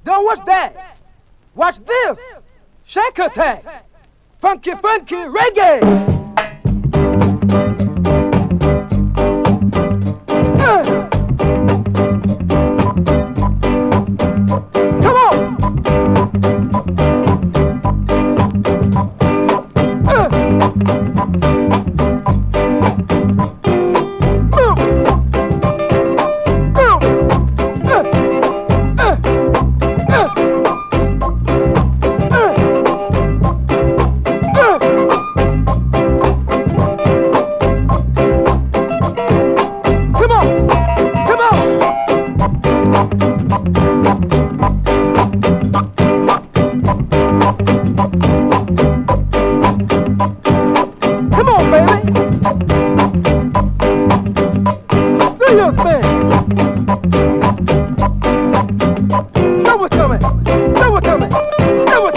Yo, what's that? Watch this. Shake attack. Funky, funky reggae. Come on. Know what's coming.